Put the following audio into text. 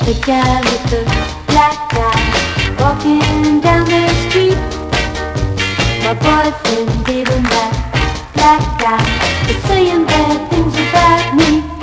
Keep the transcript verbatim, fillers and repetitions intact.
The guy with the black eye walking down the street. My boyfriend gave him that black eye, was saying bad things about me.